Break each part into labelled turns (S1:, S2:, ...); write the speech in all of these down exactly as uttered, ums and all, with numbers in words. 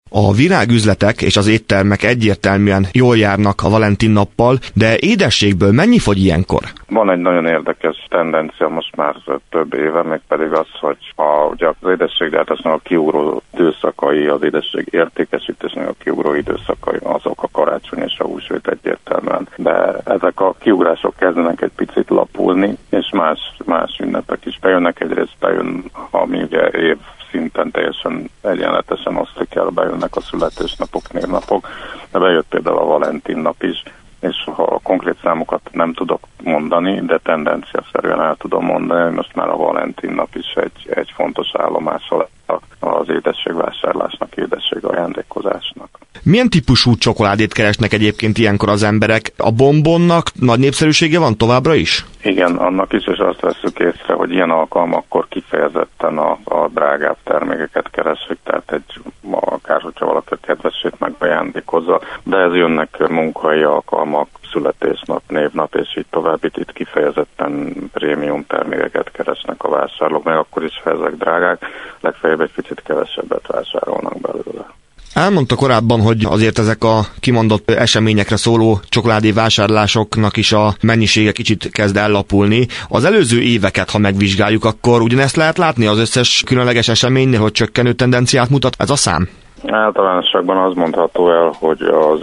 S1: A virágüzletek és az éttermek egyértelműen jól járnak a Valentin nappal, de édességből mennyi fogy ilyenkor?
S2: Van egy nagyon érdekes tendencia most már több éve, még pedig az, hogy a, ugye az édességgyártásnak a kiugró időszakai, az édesség értékesítésnek a kiugró időszakai, azok a karácsony és a húsvét egyértelműen. De ezek a kiugrások kezdenek egy picit lapulni, és más, más ünnepek is bejönnek. Egyrészt bejön, ami ugye év szinten teljesen egyenletesen osztik el, bejönnek a születésnapok, névnapok, de bejött például a Valentin nap is, és ha a konkrét számokat nem tudok mondani, de tendenciaszerűen el tudom mondani, hogy most már a Valentin nap is egy, egy fontos állomása lett az édességvásárlásnak, édességajándékozásnak.
S1: Milyen típusú csokoládét keresnek egyébként ilyenkor az emberek? A bombonnak nagy népszerűsége van továbbra is?
S2: Igen, annak is, és azt veszük észre, hogy ilyen alkalmakkor kifejezetten a, a drágább termékeket keresik, tehát egy, akár hogyha valaki a kedvesét megajándékozza, de ez jönnek munkai alkalmak, születésnap, névnap, és így tovább, itt kifejezetten prémium termékeket keresnek a vásárlók, meg akkor is, ha ezek drágák, legfeljebb egy picit kevesebbet vásárolnak belőle.
S1: Elmondta korábban, hogy azért ezek a kimondott eseményekre szóló csokoládé vásárlásoknak is a mennyisége kicsit kezd ellapulni. Az előző éveket, ha megvizsgáljuk, akkor ugyanezt lehet látni az összes különleges eseménynél, hogy csökkenő tendenciát mutat ez a szám?
S2: Általánosságban az mondható el, hogy az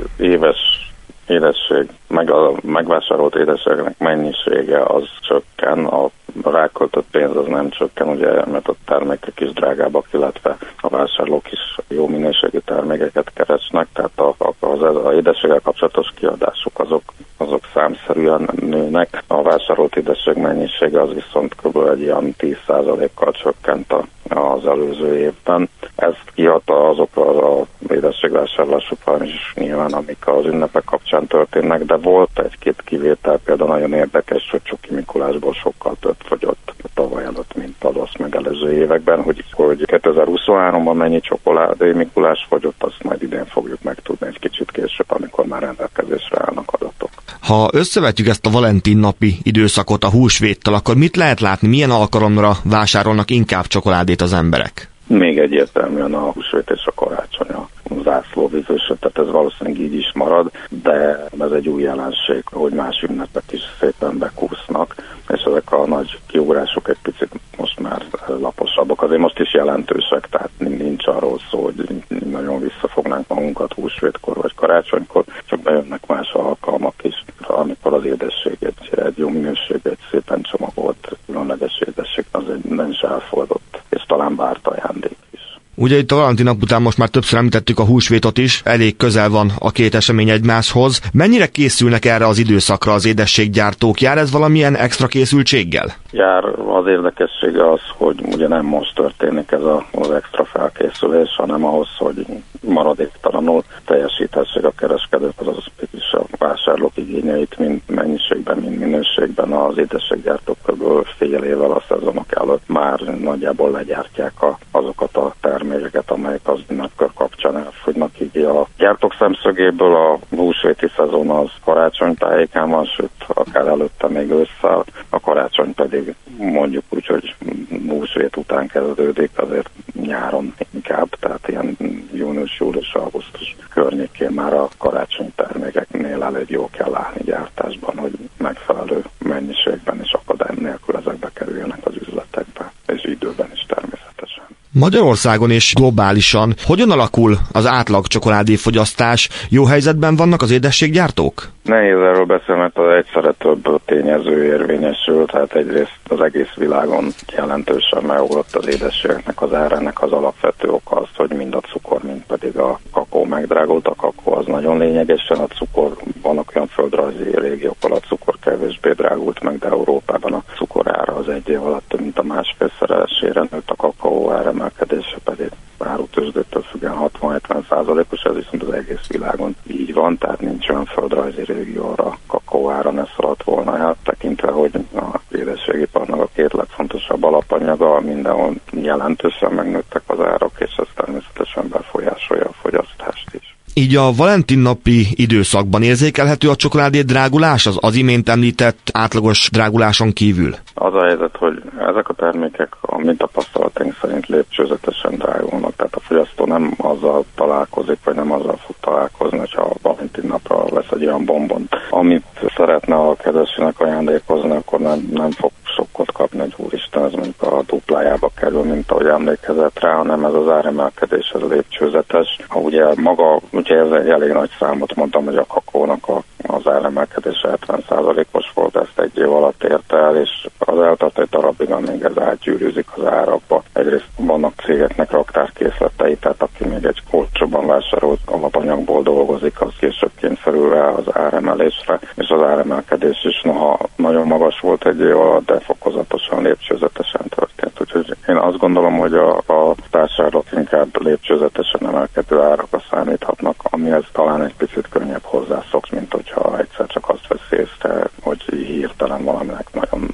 S2: éves édesség, meg a megvásárolt édességnek mennyisége az csökken, a ráköltött pénz az nem csökken, ugye, mert a termékek is drágábbak, illetve a vásárlók is jó minőségű termékeket keresnek, tehát a, az, az édességgel kapcsolatos kiadások azok, azok számszerűen nőnek. A vásárolt édesség mennyisége az viszont kb. Egy ilyen tíz százalékkal csökkent a, az előző évben. Ez kiadta azokra az édességvásárlásokra is nyilván, amik az ünnepek kapcsán történnek, de volt egy-két kivétel, például nagyon érdekes, hogy Csoki Mikulásból sokkal több fogyott tavaly előtt, mint az azt megelőző években, hogy, hogy kétezer-huszonháromban mennyi csokoládé Mikulás fogyott, azt majd idén fogjuk megtudni egy kicsit később, amikor már rendelkezésre állnak adatok.
S1: Ha összevetjük ezt a Valentin napi időszakot a húsvéttel, akkor mit lehet látni, milyen alkalomra vásárolnak inkább csokoládét az emberek?
S2: Még egyértelműen a húsvét és a karácsony a zászlóvívősöt, tehát ez valószínűleg így is marad, de ez egy új jelenség, hogy más ünnepek is szépen bekúsznak, és ezek a nagy kiugrások egy picit most már laposabbak, azért most is jelentősek, tehát nincs arról szó, hogy nagyon visszafognánk magunkat húsvétkor vagy karácsonykor, csak bejönnek más alkalmak is, amikor az édesség egy, egy jó minőség, egy szépen csomagolt, különleges édesség, az egy nem is elfogadott, és talán várt ajándék is.
S1: Ugye itt a Valentin nap után most már többször említettük a húsvétot is, elég közel van a két esemény egymáshoz. Mennyire készülnek erre az időszakra az édességgyártók? Jár ez valamilyen extra készültséggel?
S2: Jár, az érdekessége az, hogy ugye nem most történik ez a, az extra felkészülés, hanem ahhoz, hogy maradéktalanul teljesíthessék a kereskedők, azaz is a vásárlók igényeit, mind mennyiségben, mind minőségben. Az édességgyártók kb. Fél évvel a szezonok előtt már nagyjából legyártják a, azokat a termékeket, amelyek az ünnepkör kapcsán elfogynak. Így a gyártók szemszögéből a húsvéti szezon az karácsony tájékán van, sőt, akár előtte még ősszel, a karácsony pedig mondjuk úgy, hogy húsvét után kezdődik, azért nyáron inkább, tehát ilyen június, július, augusztus környékén már a karácsony termékeknél elég jó kell állni gyártásban, hogy megfelelő mennyiségben és akadály nélkül ezekbe kerüljenek az üzletekbe, és időben is természetesen.
S1: Magyarországon és globálisan hogyan alakul az átlag csokoládéfogyasztás? Jó helyzetben vannak az édességgyártók?
S2: Nehéz erről beszélni, mert az egyszerre több tényező érvényesül, tehát egyrészt az egész világon jelentősen megugrott az édességeknek az árának, az alapvető oka az, hogy mind a cukor, mind pedig a kakó megdrágult. A kakó az nagyon lényegesen, a cukor, vannak olyan földrajzi régiók, ahol a cukor kevésbé drágult meg, de Európában a cukor ára az egy év alatt több mint a másfélszeresére nőtt, a kakaó áremelkedése pedig árutőzsdétől függően hatvan-hetven százalékos, ez viszont az egész világon így van, tehát nincs olyan földrajzi régióra a kakaó ára ne szaladt volna el, tekintve, hogy a édességiparnak a két legfontosabb alapanyaga mindenhol jelentősen megnőttek az árak, és ez természetesen befolyásolja a fogyasztást is.
S1: Így a Valentin napi időszakban érzékelhető a csokoládé drágulás az az imént említett átlagos dráguláson kívül?
S2: Az a helyzet, hogy ezek a termékek a mi tapasztalataink szerint lépcsőzetesen drágulnak, tehát a fogyasztó nem azzal találkozik, vagy nem azzal fog találkozni, hogyha a Valentin napra vesz egy olyan bombont, amit szeretne a kedvesének ajándékozni, akkor nem, nem fog sokkot kapni, hogy úristen, ez mondjuk a duplájába kerül, mint ahogy emlékezett rá, hanem ez az áremelkedés, ez lépcsőzetes. Ha ugye maga, ugye ez egy elég nagy számot mondtam, hogy a kakaónak a, az áremelkedése hetven százalékos volt, ezt egy év alatt érte el, és az eltart egy darabig, amíg ez átgyűrűzik az árakba. Egyrészt vannak cégeknek raktárkészletei, tehát aki még egy olcsóban vásárolt alapanyagból dolgozik, az később kényszerül rá az áremelésre, és az áremelkedés is noha nagyon magas volt egy év alatt, de fokozatosan, lépcsőzetesen történt. Úgyhogy én azt gondolom, hogy a, a vásárlók inkább lépcsőzetesen emelkedő árakra számíthatnak, amihez talán egy picit könnyebb hozzászokni, mint hogyha egyszer csak azt veszi észre, hogy hirtelen valaminek nagyon